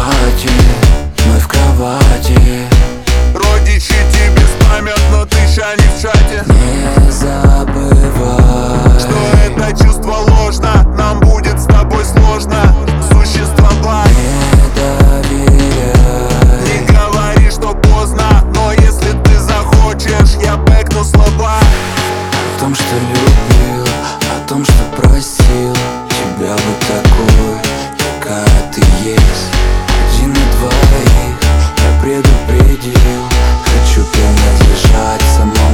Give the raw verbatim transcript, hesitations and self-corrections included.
кровати, мы в кровати. Родичи тебе спамят, но ты ща не в чате. Не забывай, что это чувство ложно, нам будет с тобой сложно существовать. не доверяй, Не говори, что поздно, но если ты захочешь, я бэкну слова. о том, что любил, о том, что просил тебя вот такой, какая ты есть. Один на двоих я предупредил, хочу принадлежать самому